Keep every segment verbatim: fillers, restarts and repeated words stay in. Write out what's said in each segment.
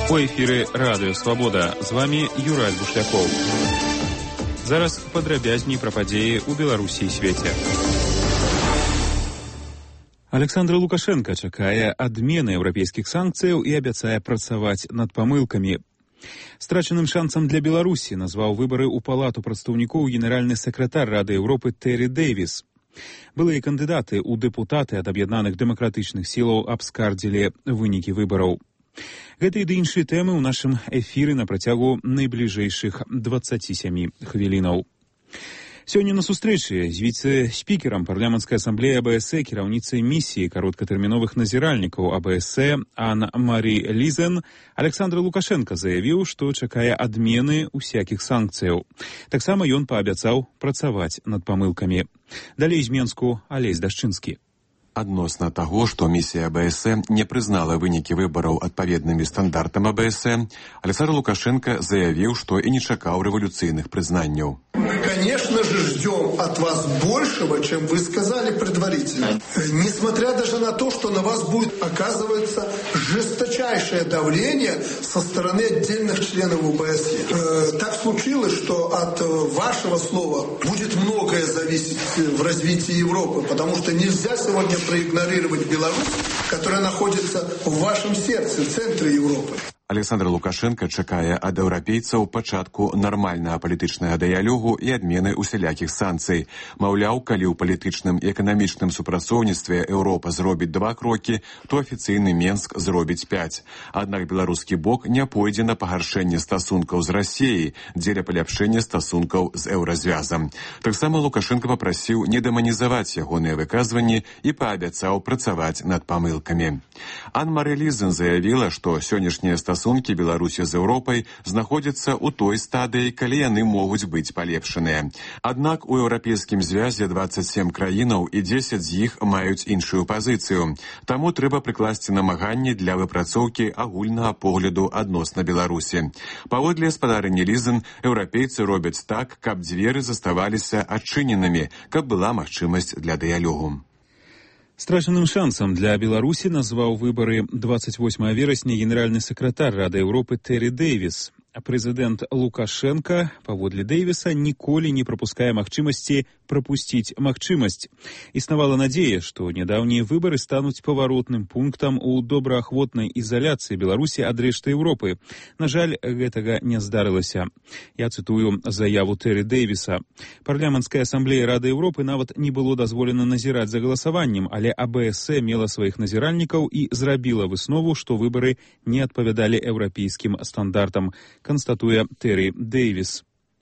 У эфіры Радыё Свабода. З вами Юрай Бушлякоў. Зараз падрабязней пра падзеі ў Беларусі і свеце. Александр Лукашенко чакае адмены еўрапейскіх санкцыяў і абяцае працаваць над памылкамі. Страчаным шансам для Беларусі назваў выбары ў палату прадстаўнікоў генеральны сакратар Рады Еўропы Тэры Дэйвіс. Былыя кандыдаты ў дэпутаты ад аб'яднаных дэмакратычных сілаў абскардзілі вынікі выбараў. Гэта і ды іншыя тэмы ў нашым эфіры на працягу найбліжэйшых дваццаці сямі хвілінаў. Сёння на сустрэчы з віцэ-спікерам парламенцкай асамблеі АБС, кіраўніцай місіі кароткатэрміновых назіральнікаў АБС Ан-Марі Лізен, Александр Лукашенко заявіў, што чакае адмены усякіх санкцыяў. Таксама ён паабяцаў працаваць над памылкамі. Далей з Менску Алесь Дашчынскі. Адносна таго, што місія АБС не прызнала вынікі выбараў адпаведнымі стандартам АБС, Александр Лукашенко заявіў, што і не чакаў рэволюцыйных прызнанняў. Мы, конечно же, ждем от вас большего, чем вы сказали предварительно. Несмотря даже на то, что на вас будет оказываться жесточайшее давление со стороны отдельных членов ОБСЕ. Э, так случилось, что от вашего слова будет многое зависеть в развитии Европы, потому что нельзя сегодня проигнорировать Беларусь, которая находится в вашем сердце, в центре Европы. Александр Лукашенко чакае ад еўрапейцаў пачатку нармальнага палітычнага дыялогу і адмены усялякіх санкцый. Маўляў, калі ў палітычным і эканамічным супрацоўніцтве Еўропа зробіць два крокі, то афіцыйны Менск зробіць пяць. Аднак беларускі бок не пойдзе на пагаршэнне стасункаў з Расіяй дзеля паляпшэння стасункаў з еўразвязам. Таксама Лукашенко папрасіў не дэманізаваць ягоныя выказванні і паабяцаў працаваць над памылкамі. Ан-Марі Лізен заявіла, што сённяшнія стасункі Стасункі Беларусі з Еўропай знаходзяцца ў той стадыі, калі яны могуць быць палепшаныя. Аднак у еўрапейскім звязе дваццаць сем краінаў і дзесяць з іх маюць іншую пазіцыю. Таму трэба прыкласці намаганні для выпрацоўкі агульнага погляду адносна Беларусі. Паводле спадарыні Лізен, еўрапейцы робяць так, каб дзверы заставаліся адчыненымі, каб была магчымасць для дыялогу. Страчаным шансам для Беларусі назваў выбары дваццаць восьмага верасня генеральны сакратар Рады Еўропы Тэры Дэйвіс. Прэзідэнт Лукашенко, паводле Дэйвіса, ніколі не прапускае магчымасці прапусціць магчымасць. Існавала надзея, што нядаўнія выбары стануць паваротным пунктам у добраахвотнай ізаляцыі Беларусі ад рэшты Еўропы. На жаль, гэтага не здарылася. Я цытую заяву Тэры Дэйвіса. Парламенцкай асамблеі Рады Еўропы нават не было дазволена назіраць за галасаваннем, але АБС мела сваіх назіральнікаў і зрабіла выснову, што выбары не адпавядалі еўрапейскім стандартам, канстатуе Тэры Дэйвіс.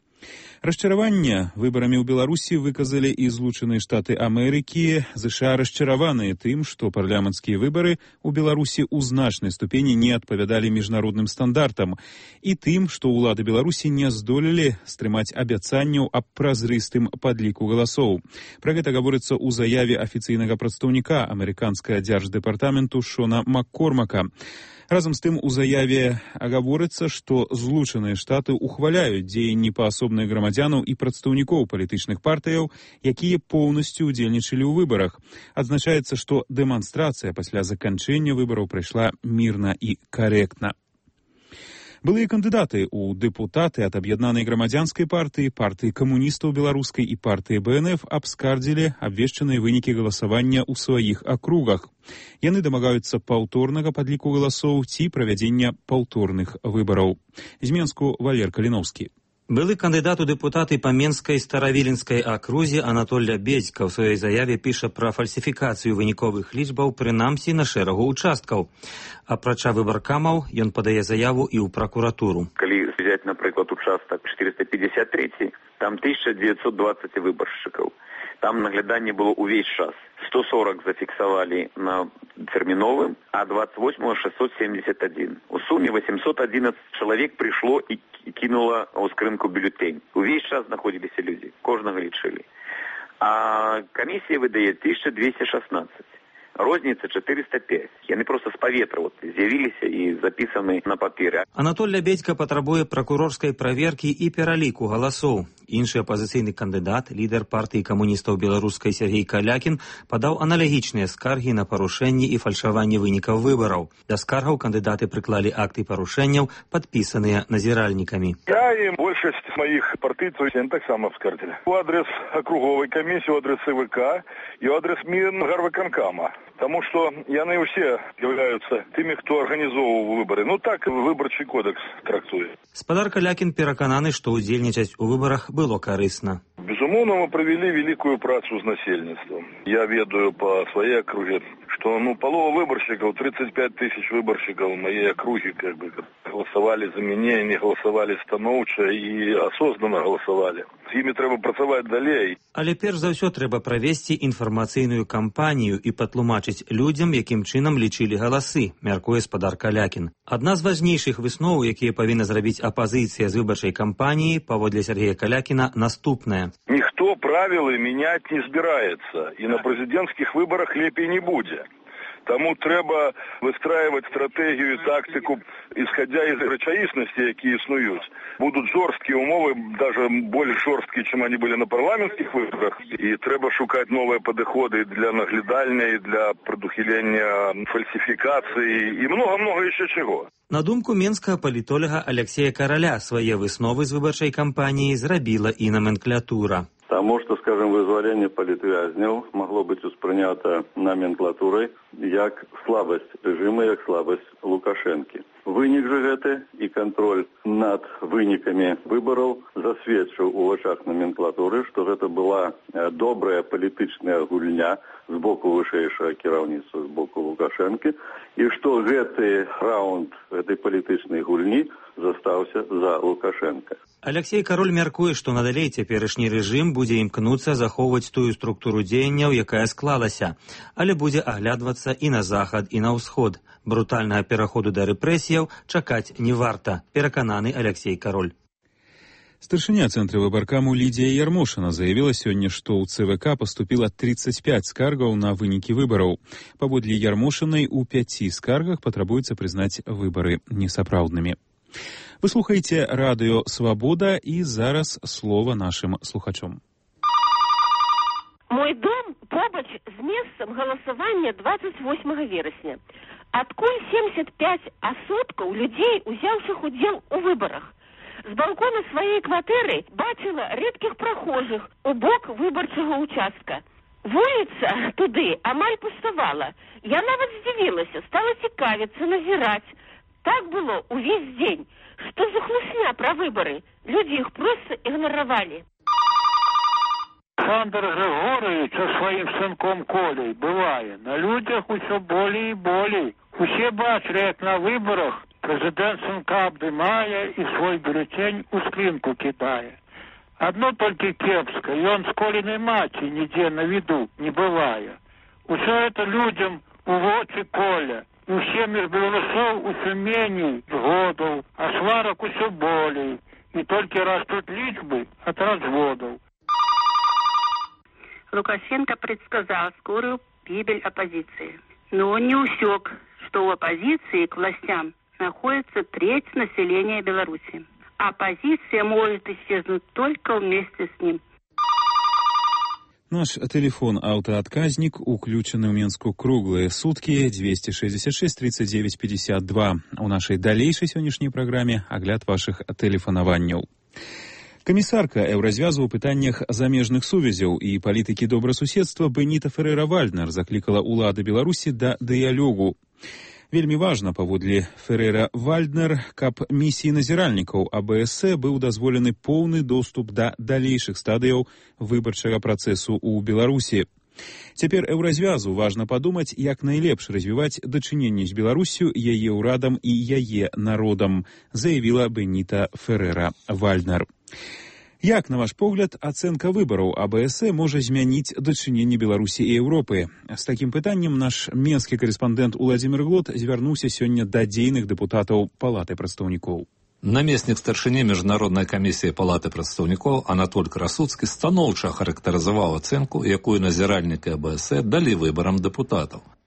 Расчараванне выбарамі ў Беларусі выказалі і Злучаныя Штаты Амерыкі. ЗША расчараваныя тым, што парламенцкія выбары ў Беларусі ў значнай ступені не адпавядалі міжнародным стандартам, і тым, што ўлады Беларусі не здолелі стрымаць абяцанняў аб празрыстым падліку галасоў. Пра гэта гаворыцца ў заяве афіцыйнага прадстаўніка амерыканскага дзярждэпартаменту Шона Маккормака. Разам з тым у заяве гаворыцца, што Злучаныя Штаты ухваляюць дзеянні паасобных грамадзянаў і прадстаўнікоў палітычных партыяў, якія поўнасцю удзельнічалі ў выбарах. Адзначаецца, што дэманстрацыя пасля заканчэння выбараў прайшла мірна і карэктна. Былыя кандыдаты ў дэпутаты ад аб'яднанай грамадзянскай партыі, партыі камуністаў беларускай і партыі БНФ абскардзілі абвешчаныя вынікі галасавання ў сваіх акругах. Яны дамагаюцца паўторнага падліку галасоў ці правядзення паўторных выбараў. З Менску Валер Каліноўскі. Былы кандыдат у дэпутаты па Менскай Старавіленскай акрузе Анатолля Бедзька ў сваёй заяве піша пра фальсіфікацыю выніковых лічбаў, прынамсі на шэрагу участкаў. Апрача выбаркамаў, ён падае заяву і ў пракуратуру. Калі взять, напрыклад, участак четыреста пятьдесят три, там тысяча девятьсот двадцать выбаршчыкаў. Там нагляданне было ўвесь час. сто сорок зафіксавалі на тэрміновым, а двадцать восьмого шестьсот семьдесят один. У суме восемьсот одиннадцать чалавек прыйшло і кинула ў скрынку бюллетень. Увесь час знаходзіліся людзі, кожнага лічылі. А камісія выдае тысяча двести шестнадцать. Розніца чатырыста пяць. Яны проста з паветра вот, з'явіліся і запісаны на паперы. Анатолля Бедзька патрабуе пракурорскай праверкі і пераліку галасоў. Іншы апазіцыйны кандыдат, лідар партыі камуністаў беларускай Сергей Калякін, падаў аналагічныя скаргі на парушэнні і фальшаванне вынікаў выбараў. Да скаргаў кандыдаты прыклалі акты парушэнняў, падпісаныя назіральнікамі. Я і большасць маіх партыйцаў таксама скардзілі. У адрес акруговай камісіі, у адрес ЦВК і у адрес Мінгарвыканкама. Таму што яны ўсе з'яўляюцца тымі, хто арганізоўваў выбары. Ну так выбарчы кодекс трактуе. Спадар Калякін перакананы, што ўдзельнічаць у выбарах было карысна. Безумоўна, мы правялі вялікую працу з насельніцтвам. Я ведаю па сваёй акруге, што ну палова выбаршчыкаў, тридцать пять тысяч выбаршчыкаў маёй акругі, как бы галасавалі за мяне, не галасавалі станоўча і асознанна галасавалі. З імі трэба працаваць далей. Але перш за ўсё трэба правесці інфармацыйную кампанію і патлумачыць людзям, якім чынам лічылі галасы, мяркуе спадар Калякін. Адна з важнейшых высноў, якія павінна зрабіць апазіцыя з выбарчай кампаніі, паводле Сергея Калякіна, наступная. Ніхто правілы мяняць не збіраецца, і на прэзідэнцкіх выбарах лепей не будзе. Таму трэба выстраивать стратегію і тактику, исходя из рэчаіснасці, які існуюць. Будут жорсткія умовы, даже больш жорсткія, чым они были на парламенцкіх выборах. І трэба шукаць новыя падыходы для наглядання, для прадухілення фальсіфікацыі і много-много яшчэ чаго. На думку менскага палітолага Алексея Караля, свае высновы з выбарчай кампаніі зрабіла і номенклатура. Таму што, скажем, вызваленне палітвязняў магло быць успрынята номенклатурай як слабасць рэжыма, як слабасць Лукашэнкі. Вынік жа гэты і кантроль над вынікамі выбараў засведчыў у вачах номенклатуры, што гэта была добрая палітычная гульня з боку вышэйшага кіраўніцтва, з боку Лукашэнкі, і што гэты раунд гэтай палітычнай гульні застаўся за Лукашенко. Алексей Кароль мяркуе, што надалей цяперашні рэжым будзе імкнуцца захоўваць тую структуру дзеянняў, якая склалася, але будзе аглядвацца і на захад, і на ўсход. Брутальнага пераходу да рэпрэсіяў чакаць не варта, перакананы Алексей Кароль. Старшыня Цэнтра выбаркаму Лідія Ярмошына заявіла сёння, што ў ЦВК паступіла тридцать пять скаргаў на вынікі выбараў. Паводле Ярмошынай, у пяці скаргах патрабуецца прызнаць выбары несапраўднымі. Вы слухаеце радыё «Свабода» і зараз слова нашым слухачом. Мой дом побач з месцам галасавання двадцать восьмага верасня. Адкуль семьдесят пять адсоткаў людзей, узяўшых удзел у выбарах. З балкона сваёй кватэры бачыла рэдкіх прахожых у бок выбарчага участка. Вуліца туды амаль пуставала. Я нават здзівілася, стала цікавіцца, назіраць. Так было увесь дзень. Што за хлусня пра выбары? Людзі іх проста ігнаравалі. Александр Григорович со своим сынком Колей бывае. На людях усё болей і болей. Усе бачылі, як на выборах президент сынка абдымае і свой бюллетень у скринку кидае. Одно только кепска, ён з Колиной маці нідзе на виду не бывае. Усё это людям у вочы Коля. І ўсе між беларусоў усё меней згодаў, а сварак усё болей. І толькі растут лічбы от разводов. Лукашенко предсказал скорую гибель оппозиции. Но он не усек, что у оппозиции к властям находится треть населения Беларуси. Оппозиция может исчезнуть только вместе с ним. Наш телефон-аўтаадказнік уключаны ў Менску круглыя суткі двести шестьдесят шесть тридцать девять пятьдесят два. У нашай далейшай сённяшняй праграме агляд вашых тэлефанаванняў. Камісарка Еўразвязу ў пытаннях замежных сувязяў і палітыкі добрасуседства Беніта Ферера-Вальднер заклікала ўлады Беларусі да дыялогу. Вельмі важна, паводле Ферера-Вальднер, каб місіі назіральнікаў АБС быў дазволены поўны доступ да далейшых стадыяў выбарчага працэсу ў Беларусі. Цяпер Еўразвязу важна падумаць, як найлепш развіваць дачыненні з Беларусю, яе ўрадам і яе народам, заявіла Беніта Ферера-Вальднер. Як, на ваш погляд, ацэнка выбараў АБС можа змяніць дачыненні Беларусі і Еўропы? З такім пытаннем наш менскі карэспандэнт Уладзімір Глот звярнуўся сёння да дзейных дэпутатаў Палаты прадстаўнікоў. Намеснік старшыні міжнароднай камісіі Палаты прадстаўнікоў Анатоль Красуцкі станоўча характарызаваў ацэнку, якую назіральнікі АБС далі выбарам дэпутатаў.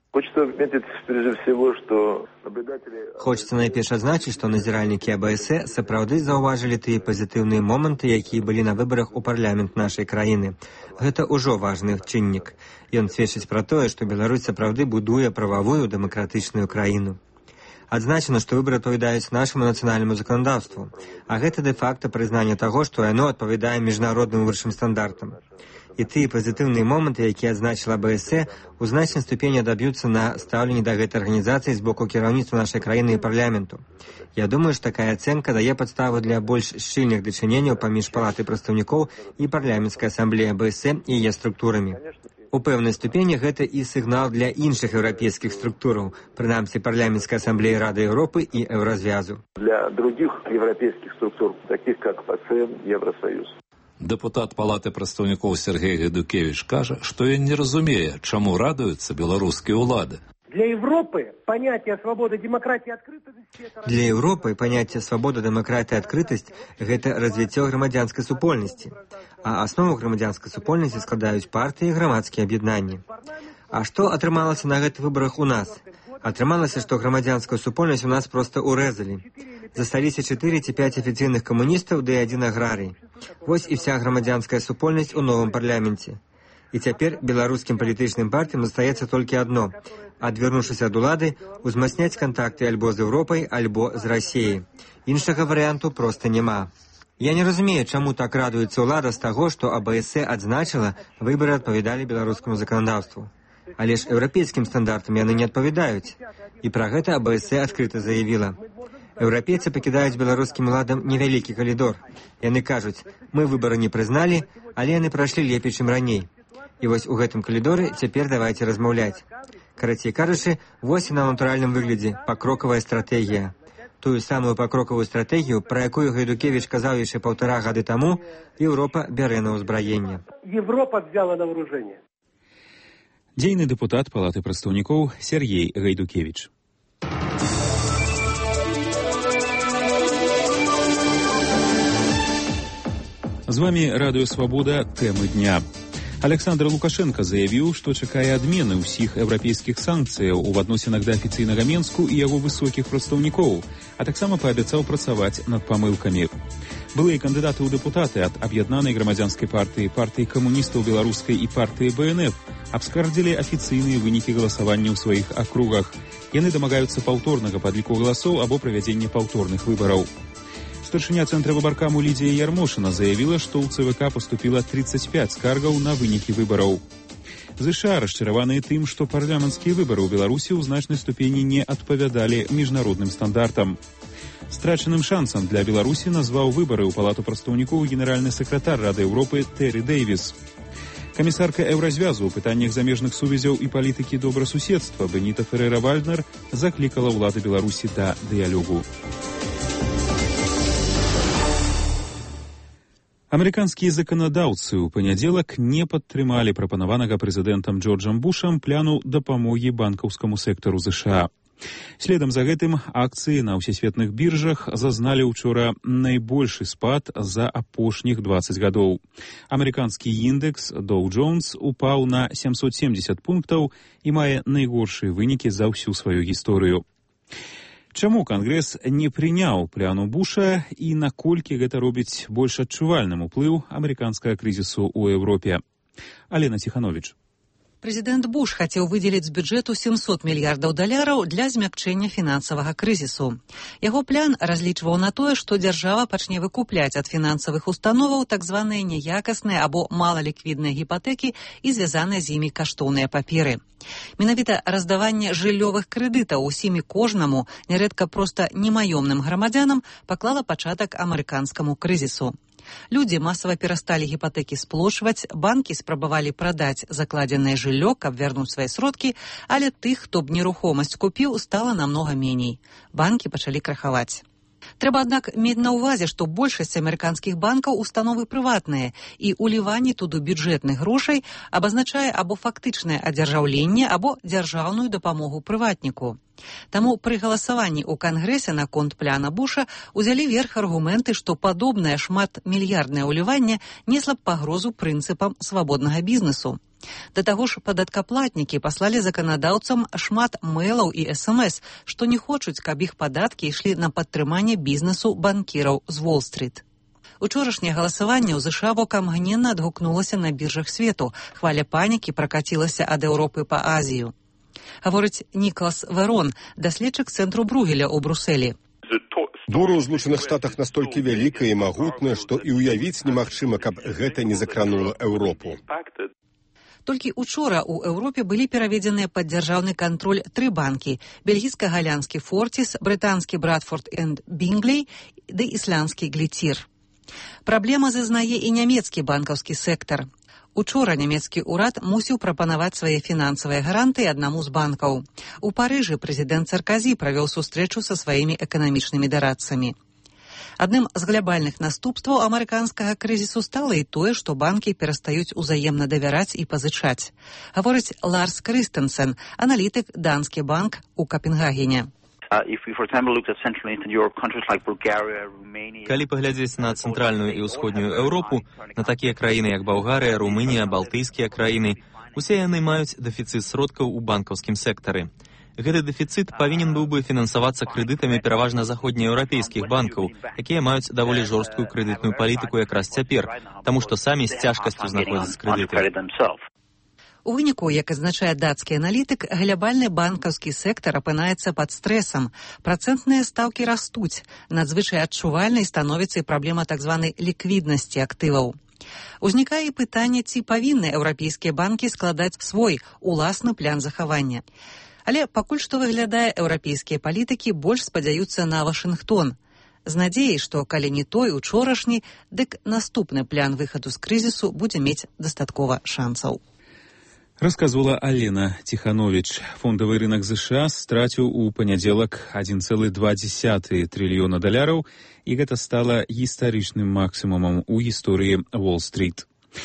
Хочется отметить прежде всего, что наблюдатели... Хочется найперш адзначыць, што назіральнікі АБС сапраўды заўважылі тыя пазітыўныя моманты, якія былі на выбарах у парламент нашай краіны. Гэта ўжо важны чыннік. Ён сведчыць пра тое, што Беларусь сапраўды будуе прававую дэмакратычную краіну. Адзначана, што выбары адпавядаюць нашаму нацыянальнаму заканадаўству, а гэта дэ-факта прызнанне таго, што яно адпавядае міжнародным вышэйшым стандартам. І тыя пазітыўныя моманты, якія адзначыла АБС, у значнай ступені адаб'юцца на стаўленні да гэтай арганізацыі з боку кіраўніцтва нашай краіны і парламенту. Я думаю, што такая ацэнка дае падставу для больш шчыльных дачыненняў паміж палатай прадстаўнікоў і парламенцкай асамблеі АБС і яе структурамі. У пэўнай ступені гэта і сігнал для іншых еўрапейскіх структураў, прынамсі парламенцкай асамблеі Рады Еўропы і Еўразвязу. Для других европейских структур, таких как ПАСЕ, Евросоюз. Дэпутат палаты прадстаўнікоў Сергей Гайдукевич кажа, што ён не разумее, чаму радуюцца беларускія ўлады. Для Европы понятие свободы, демократии, открытости... Для Европы понятие свобода, демократия, открытость – это развитие громадянской супольности. А основу громадянской супольности складаюць партии и громадские объединения. А что атрымалася на гэтых выборах у нас? Атрымалася, что громадянскую супольность у нас просто урезали. Засталіся чатыры ці пяць афіцыйных камуністаў ды адзін аграрый. Вось і вся громадянская супольнасць у новым парламенце. І цяпер беларускім палітычным партыям застаецца толькі адно – адвярнуўшыся ад улады, узмацняць кантакты альбо з Еўропай, альбо з Расіяй. Іншага варыянту проста няма. Я не разумею, чаму так радуецца ўлада з таго, што АБС адзначыла, выбары адпавядалі беларускаму заканадаўству. Але ж еўрапейскім стандартам яны не адпавядаюць. І пра гэта АБС адкрыта заявіла. Еўрапейцы пакідаюць беларускім уладам невялікі калідор. Яны кажуць, мы выбары не прызналі, але яны прайшлі лепей, чым раней. І вось у гэтым калідоры цяпер давайце размаўляць. Карацей кажучы, вось і на натуральным выглядзе пакрокавая стратэгія. Тую самую пакрокавую стратэгію, пра якую Гайдукевич казаў яшчэ паўтара гады таму, Еўропа бярэ на ўзбраенне. Европа взяла на вооружение. Дзейны дэпутат палаты прадстаўнікоў Сергей Гайдукевич. З вами Радыё Свабода, тэмы дня. Александр Лукашенко заявіў, што чакае адмены ўсіх еўрапейскіх санкцыяў у адносінах да афіцыйнага Менску і яго высокіх прадстаўнікоў, а таксама паабяцаў працаваць над памылкамі. Былыя кандыдаты ў дэпутаты ад аб'яднанай грамадзянскай партыі, партыі камуністаў беларускай і партыі БНФ абскардзілі афіцыйныя вынікі галасавання ў сваіх акругах. Яны дамагаюцца паўторнага падліку галасоў або правядзення паўторных выбараў. Старшыня Цэнтра выбаркаму Лідія Ярмошына заявіла, што ў ЦВК паступіла тридцать пять скаргаў на вынікі выбараў. ЗША расчараваныя тым, што парламенцкія выбары ў Беларусі ў значнай ступені не адпавядалі міжнародным стандартам. Страчаным шансам для Беларусі назваў выбары ў палату прадстаўнікоў генеральны сакратар Рады Еўропы Тэры Дэйвіс. Камісарка Еўразвязу ў пытаннях замежных сувязяў і палітыкі добрасуседства Беніта Ферэра-Вальднер заклікала ўлады Беларусі да дыялогу. Амерыканскія заканадаўцы ў панядзелак не падтрымалі прапанаванага прэзідэнтам Джорджам Бушам пляну дапамогі банкаўскаму сектару ЗША. Следам за гэтым акцыі на ўсесветных біржах зазналі ўчора найбольшы спад за апошніх дваццаць гадоў. Амерыканскі індекс Dow Jones упаў на сямсот семдзесят пунктаў і мае найгоршыя вынікі за ўсю сваю гісторыю. Чаму Кангрэс не прыняў пляну Буша і наколькі гэта робіць больш адчувальным уплыў амерыканскага крызісу ў Еўропе? Алена Ціхановіч. Прэзідэнт Буш хацеў выдзеліць з бюджэту семьсот мільярдаў даляраў для змякчэння фінансавага крызісу. Яго план разлічваў на тое, што дзяржава пачне выкупляць ад фінансавых установаў так званыя няякасныя або малаліквідныя гіпатэкі і звязаныя з імі каштоўныя паперы. Менавіта раздаванне жыллёвых крэдытаў усім і кожнаму, нярэдка проста немаёмным грамадзянам, паклала пачатак амерыканскаму крызісу. Людзі масава перасталі гіпатэкі сплочваць, банкі спрабавалі прадаць закладзенае жыллё, каб вярнуць свае сродкі, але тых, хто б нерухомасць купіў, стала намнога меней. Банкі пачалі крахаваць. Трэба, аднак, мець на ўвазе, што большасць амерыканскіх банкаў установы прыватныя, і ўліванне туды бюджэтных грошай абазначае або фактычнае адзяржаўленне, або дзяржаўную дапамогу прыватніку. Таму пры галасаванні ў Кангрэсе наконт пляна Буша узялі верх аргументы, што падобнае шматмільярднае ўліванне несла б пагрозу прынцыпам свабоднага бізнесу. Да таго ж падаткаплатнікі паслалі заканадаўцам шмат мэйлаў і эс эм эс, што не хочуць, каб іх падаткі ішлі на падтрыманне бізнесу банкіраў з Уолл-стріт. Учорашняе галасаванне ў ЗША вокамгненна адгукнулася на біржах свету. Хваля панікі пракацілася ад Еўропы па Азію. Гаворыць Нікалас Верон, даследчык цэнтру Бругеля ў Брусэлі. Бура ў Злучаных Штатах настолькі вялікая і магутная, што і ўявіць немагчыма, каб гэта не закранула Еўропу. Толькі учора ў Еўропе былі пераведзеныя пад дзяржаўны кантроль тры банкі: бельгійска-галянскі Фортіс, брытанскі Брадфорд энд Бінглей ды ісландскі Гліцір. Праблема зазнае і нямецкі банкаўскі сектар. Учора нямецкі ўрад мусіў прапанаваць свае фінансавыя гарантыі аднаму з банкаў. У Парыжы прэзідэнт Сарказі правёў сустрэчу са сваімі эканамічнымі дарадцамі. Адным з глябальных наступстваў амерыканскага крызісу стала і тое, што банкі перастаюць узаемна давяраць і пазычаць. Гаворыць Ларс Крыстенсен, аналітык Данскі банк у Капенгагене. Калі паглядзець на цэнтральную і ўсходнюю Еўропу, на такія краіны, як Балгарыя, Румынія, балтыйскія краіны, усе яны маюць дэфіцыт сродкаў у банкаўскім сектары. Гэты дэфіцыт павінен быў бы фінансавацца крэдытамі пераважна заходнееўрапейскіх банкаў, якія маюць даволі жорсткую крэдытную палітыку якраз цяпер, таму што самі з цяжкасцю знаходзяць крэдыты. У выніку, як адзначае дацкі аналітык, глябальны банкаўскі сектар апынаецца пад стрэсам. Працэнтныя стаўкі растуць. Надзвычай адчувальнай становіцца і праблема так званай ліквіднасці актываў. Узнікае і пытанне, ці павінны еўрапейскія банкі складаць свой уласны план захавання. Але пакуль што выглядае, еўрапейскія палітыкі больш спадзяюцца на Вашынгтон. З надзеяй, што калі не той учорашні, дык наступны план выхаду з крызісу будзе мець дастаткова шансаў. Рассказывала Алена Тиханович. Фондовый рынок США стратил у понедельник один целых два десятых триллиона долларов, и это стало историчным максимумом у истории Уолл-стрит.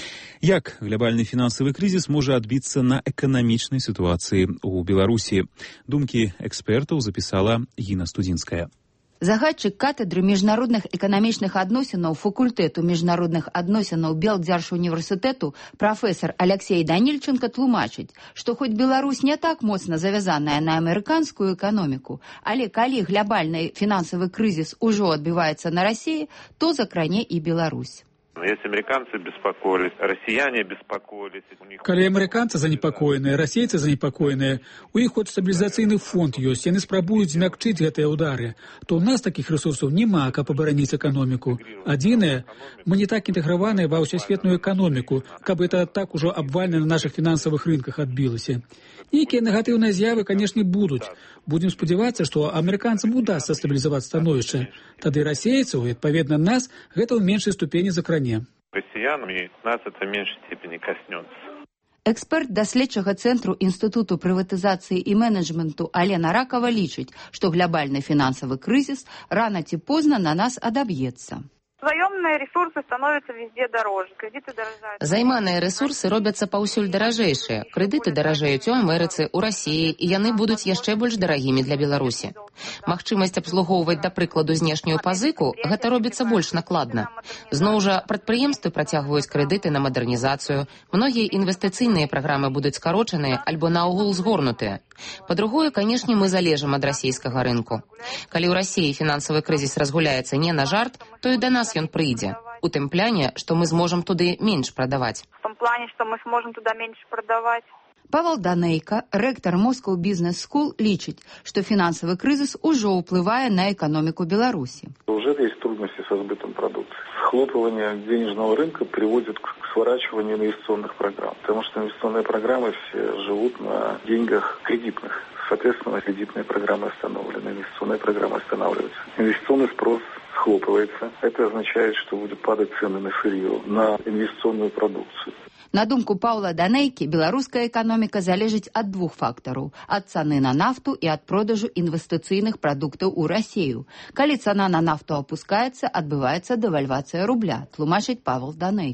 Як глобальный финансовый кризис может отбиться на экономичной ситуации у Беларуси? Думки экспертов записала Гина Студинская. Загадчык катедры міжнародных эканамічных адносінаў факультэту міжнародных адносінаў Белдзяржуніверсітэту прафесор Алексей Данильченко тлумачыць, што хоць Беларусь не так моцна завязаная на амерыканскую эканоміку, але калі глобальны фінансавы крызіс ужо адбіваецца на Расіі, то закране і Беларусь. Если американцы беспокоились, россияне беспокоились. Калі амерыканцы занепакоеныя, расейцы занепакоеныя, у іх хоць стабілізацыйны фонд ёсць, яны спрабуюць змякчыць гэтыя ўдары, то ў нас такіх рэсурсаў няма, каб абараніць эканоміку. Адзінае, мы не так інтэграваныя ва ўсесветную эканоміку, каб это так ужо абвальна на нашых фінансавых рынках адбілася. Нейкія негатыўныя з'явы, канешне, будуць. Будзем спадзявацца, што амерыканцам удасца стабілізаваць становішча. Тады расейцаў, і, адпаведна, нас гэта ў меншай ступені закране. Россиянам и нас это в меньшей степени коснется. Эксперт даследчага цэнтру Інстытуту прыватызацыі і менеджменту Алена Ракава лічыць, што глобальны фінансавы крызіс рана ці позна на нас адаб'ецца. Заёмныя ресурсы становятся везде дороже, кредиты дорожают. Займаныя ресурсы робяцца паўсюль даражэйшыя. Крэдыты даражэюць у Амерыцы, у Расіі, і яны будуць яшчэ больш дарагімі для Беларусі. Магчымасць абслугоўваць, да прыкладу, знешнюю пазыку, гэта робіцца больш накладна. Зноў жа, прадпрыемствы працягваюць крэдыты на мадэрнізацыю, многія інвестыцыйныя праграмы будуць скарочаныя альбо наогул згорнутыя. Па-другое, канешне, мы залежым ад расійскага рынку. Калі ў Расіі фінансавы крызіс разгуляецца не на жарт, то і да нас ён прыйдзе. У тым пляне, што мы зможам туды менш прадаваць. В том плане, что мы сможем туда меньше продавать. Павел Данейка, ректор Moscow Business School, лічыць, што фінансавы крызіс ужо ўплывае на эканоміку Беларусі. Уже есть трудности со сбытом продукции. Схлопывание денежного рынка приводит к сворачиванию инвестиционных программ, потому что инвестиционные программы все живут на деньгах кредитных. Соответственно, кредитные программы остановлены, инвестиционные программы останавливаются. Инвестиционный спрос схлопывается. Это означает, что будут падать цены на сырье, на инвестиционную продукцию. На думку Паўла Данейкі, беларуская эканоміка залежыць ад двух фактараў – ад цаны на нафту і ад продажу інвестыцыйных прадуктаў у Расію. Калі цана на нафту апускаецца, адбываецца дэвальвацыя рубля, тлумачыць Павел Данейка.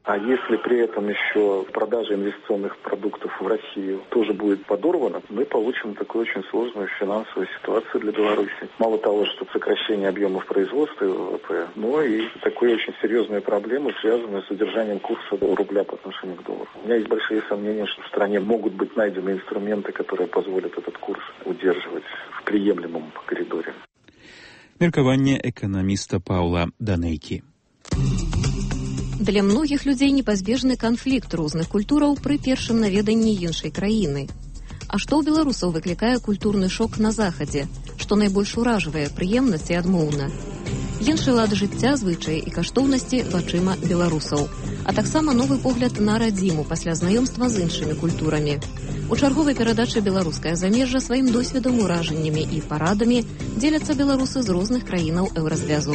А если при этом еще продажа инвестиционных продуктов в Россию тоже будет подорвана, мы получим такую очень сложную финансовую ситуацию для Беларуси. Мало того, что сокращение объемов производства и ВВП, но и такие очень серьезные проблемы, связанные с удержанием курса рубля по отношению к доллару. У меня есть большие сомнения, что в стране могут быть найдены инструменты, которые позволят этот курс удерживать в приемлемом коридоре. Меркаванне эканаміста Паўла Данейкі. Для многіх людзей непазбежны канфлікт розных культураў пры першым наведанні іншай краіны. А што ў беларусаў выклікае культурны шок на захадзе? Што найбольш уражвае прыемнасць і адмоўна? Іншы лад жыцця, звычаі і каштоўнасці вачыма беларусаў. А таксама новы погляд на радзіму пасля знаёмства з іншымі культурамі. У чарговай перадачы «Беларускае замежжа» сваім досведам, уражаннямі і парадамі дзеляцца беларусы з розных краінаў еўразвязу.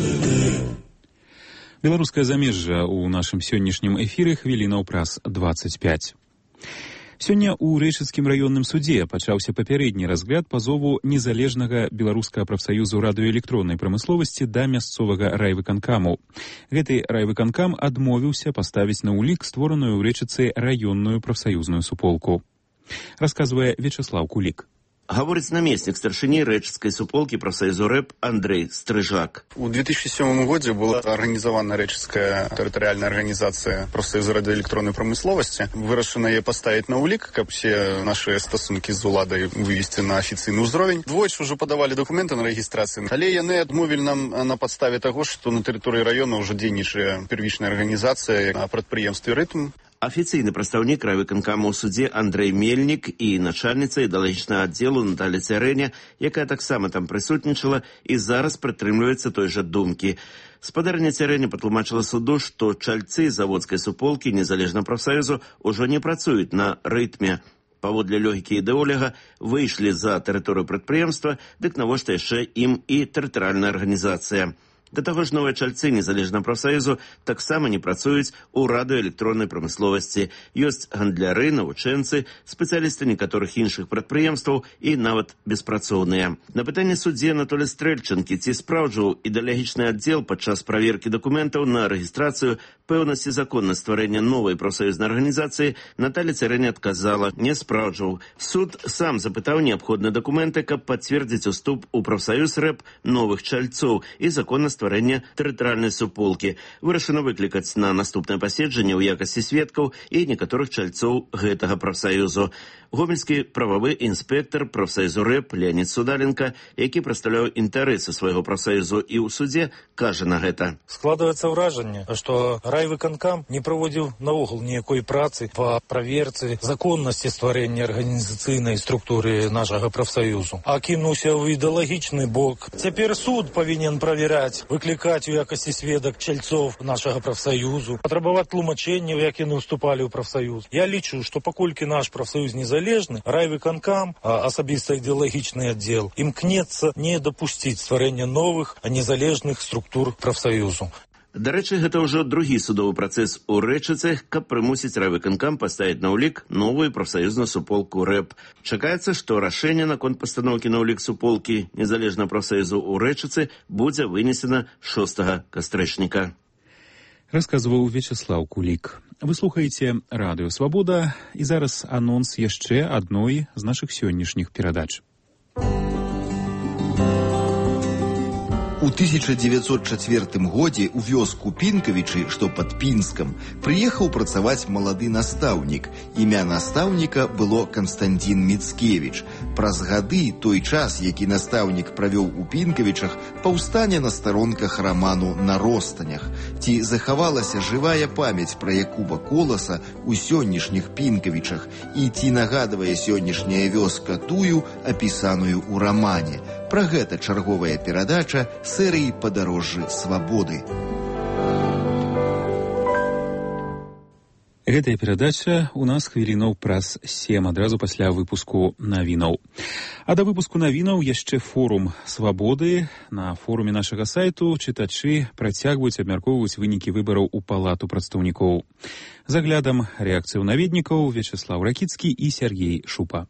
Беларускае замежжа ў нашым сённяшнім эфіры хвілінаў праз дваццаць пяць. Сёння ў Рэчыцкім раённым судзе пачаўся папярэдні разгляд пазову незалежнага беларускага прафсаюзу радыёэлектроннай прамысловасці да мясцовага райвыканкаму. Гэты райвыканкам адмовіўся паставіць на ўлік створаную ў Рэчыцы раённую прафсаюзную суполку. Расказвае Вячеслав Кулик. Гаворыць намеснік старшыні рэчыцкай суполкі прафсаюзу рэп Андрей Стрыжак. У две тысячи седьмом году была организована Рэчыцкая территориальная организация прафсаюза радиоэлектронной промысловости. Вырашана яе поставить на улик, как все наши стосунки з уладой вывести на официальный уровень. Двойчы уже подавали документы на регистрацию. Але яны адмовілі нам на подставе того, что на территории района уже дзейнічае первичная организация на прадпрыемстве «Рытм». Афіцыйны прадстаўнік райвыканкаму ў судзе Андрей Мельнік і начальніца ідэалагічнага аддзелу Наталя Цярэня, якая таксама там прысутнічала і зараз прытрымліваецца той жа думкі. Спадарня Цярэня патлумачыла суду, што чальцы заводскай суполкі незалежна прафсаюзу ўжо не працуюць на рытме. Паводле логікі ідэолага выйшлі за тэрыторыю прадпрыемства, дык навошта яшчэ ім і тэрытарыяльная арганізацыя. Да таго ж новыя чальцы незалежнага прафсаюзу таксама не працуюць у радыёэлектроннай прамысловасці. Ёсць гандляры, навучэнцы, спецыялісты некаторых іншых прадпрыемстваў і нават беспрацоўныя. На пытанне суддзі Анатолія Стрэльчанкі, ці спраўджваў ідэалагічны аддзел падчас праверкі дакументаў на рэгістрацыю пэўнасць і законнасць стварэння новай прафсаюзнай арганізацыі, Наталя Цярэня адказала, не спраўджваў. Суд сам запытаў неабходныя дакументы, каб пацвердзіць уступ у прафсаюз рэп новых чальцоў і законнасць стварэння тэрытарыяльнай суполкі. Вырашана выклікаць на наступнае паседжанне ў якасці сведкаў і некаторых чальцоў гэтага прафсаюзу. Гомельскі прававы інспектор прафсаюзу рэп Леонид Судаленко, які прадстаўляў інтарэсы свайго прафсаюзу і ў судзе, кажа на гэта. Складваецца ўражанне, што райвыканкам не праводзіў наогул ніякой працы па праверцы законнасці стварэння арганізацыйнай структуры нашага прафсаюзу, а кінуўся ў ідэалагічны бок. Цяпер суд павінен праверяць, выклікаць у якасці сведак чальцоў нашага прафсаюзу, патрабаваць тлумачэнняў, як яны ўступалі ў прафсаюз. Я лічу, што паколькі наш прафсаюз незалежны, райвыканкам, а асабіста ідэалагічны аддзел, імкнецца не дапусціць стварэння новых, а незалежных структур прафсаюзу. Дарэчы, гэта ўжо другі судовы працэс у Рэчыцы, каб прымусіць райвыканкам паставіць на ўлік новую прафсаюзную суполку рэп. Чакаецца, што рашэнне наконт пастаноўкі на ўлік суполкі незалежнага прафсаюзу ў Рэчыцы будзе вынесена шостага кастрычніка. Расказваў Вячеслав Кулик. Вы слухаеце радыё «Свабода» і зараз анонс яшчэ адной з нашых сённяшніх перадач. У тысяча девятьсот четвёртым годзе ў вёску Пінкавічы, што пад Пінскам, прыехаў працаваць малады настаўнік. Імя настаўніка было Канстантін Міцкевіч. Праз гады той час, які настаўнік правёў у Пінкавічах, паўстане на старонках раману «На ростанях». Ці захавалася жывая памяць пра Якуба Коласа ў сённяшніх Пінкавічах і ці нагадвае сённяшняя вёска тую, апісаную ў рамане. Пра гэта чарговая перадача серыі «Падарожжы свабоды». Гэтая перадача у нас хвілінаў праз сем, адразу пасля выпуску навінаў. А да выпуску навінаў яшчэ форум «Свабоды». На форуме нашага сайту чытачы працягваюць абмяркоўваць вынікі выбараў у палату прадстаўнікоў. З аглядам рэакцыяў наведнікаў Вячеслав Ракіцкі і Сергей Шупа.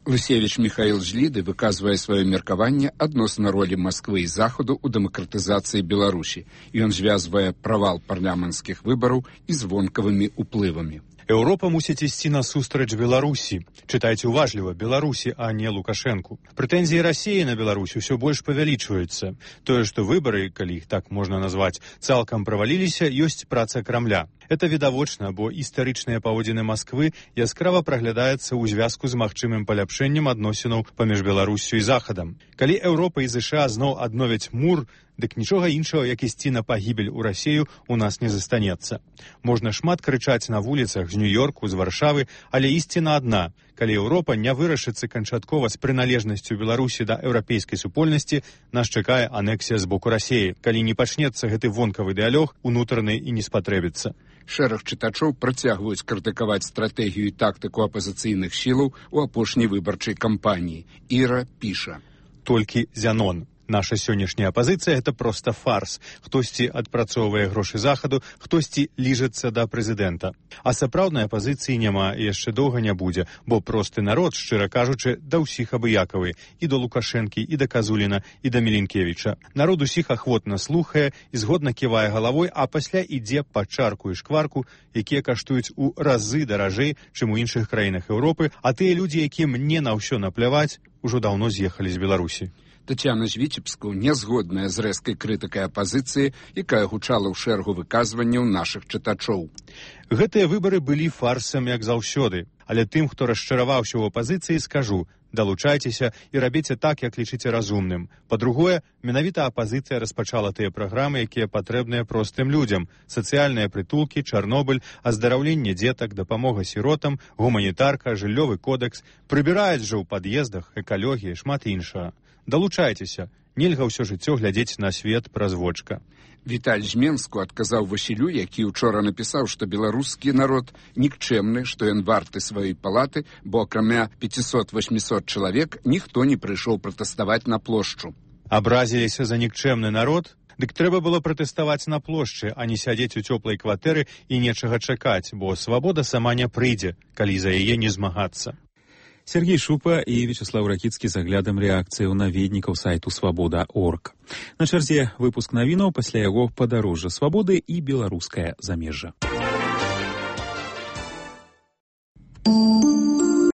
Лысевіч Михаил Жліды выказвае сваё меркаванне адносна ролі Масквы і Захаду ў дэмакратызацыі Беларусі. Ён звязвае правал парламенцкіх выбараў і звонкавымі ўплывамі. Еўропа мусіць ісці насустрач Беларусі. Чытайце уважліва, Беларусі, а не Лукашэнку. Прэтэнзіі Расіі на Беларусь усё больш павялічваюцца. Тое, што выбары, калі іх так можна назваць, цалкам праваліліся, ёсць праца Крамля. Это відавочна, бо істарычныя паводзіны Масквы яскрава праглядаецца ў звязку з магчымым паляпшэннем адносінаў паміж Беларуссю і Захадам. Калі Еўропа і ЗША зноў адновяць мур, дык нічога іншага, як ісці на пагібель у Расію, у нас не застанецца. Можна шмат крычаць на вуліцах з Нью-Йорку, з Варшавы, але ісціна адна. Калі Еўропа не вырашыцца канчаткова з прыналежнасцю Беларусі да еўрапейскай супольнасці, нас чакае анексія з боку Расіі. Калі не пачнецца гэты вонкавы дыялог, унутраны і не спатрэбіцца. Шэраг чытачоў працягваюць крытыкаваць стратэгію і тактыку апазіцыйных сілаў у апошняй выбарчай кампаніі. Іра піша. Толькі Зянон. Наша сённяшняя апазіцыя – это проста фарс. Хтосьці адпрацоўвае грошы Захаду, хтосьці ліжацца да прэзідэнта. А сапраўднай апазіцыі няма і яшчэ доўга не будзе, бо просты народ, шчыра кажучы, да ўсіх абыякавы. І да Лукашэнкі, і да Казуліна, і да Міленкевіча. Народ усіх ахвотна слухае і згодна ківае галавой, а пасля ідзе па чарку і шкварку, якія каштуюць у разы даражэй, чым у іншых краінах Еўропы, а тыя людзі, якім не на ўсё напляваць, ужо даўно з'ехалі з Беларусі. Тетяна Жвічепская не згодная з рэзкай крытыкай апазіцыі, якая гучала ў шэрагу выказванняў нашых чытачоў. Гэтыя выбары былі фарсам, як заўсёды. Але тым, хто расчараваўся ў апазіцыі, скажу, далучайцеся і рабіце так, як лічыце разумным. Па-другое, менавіта апазіцыя распачала тыя праграмы, якія патрэбныя простым людзям. Сацыяльныя прытулкі, Чарнобыль, аздараўленне дзетак, дапамога сіротам, гуманітарка, жыллёвы кодэкс. Прыбіраюць жа ў пад'ездах, экалогія, шмат іншага. Далучайцеся. Нельга ўсё жыццё глядзець на свет праз вочка. Віталь Жменску адказаў Васілю, які учора напісаў, што беларускі народ нікчэмны, што ён варты сваёй палаты, бо акрамя пяцісот-восьмісот чалавек ніхто не прыйшоў пратэставаць на плошчу. Абразіліся за нікчэмны народ? Дык трэба было пратэставаць на плошчы, а не сядзець у цёплай кватэры і нечага чакаць, бо свабода сама не прыйдзе, калі за яе не змагацца. Сергей Шупа і Вячеслав Ракіцкі з аглядам рэакцыі ў наведнікаў сайту свабода точка орг. На чарзе выпуск навінаў, пасля яго падарожжа свабоды і беларускае замежжа.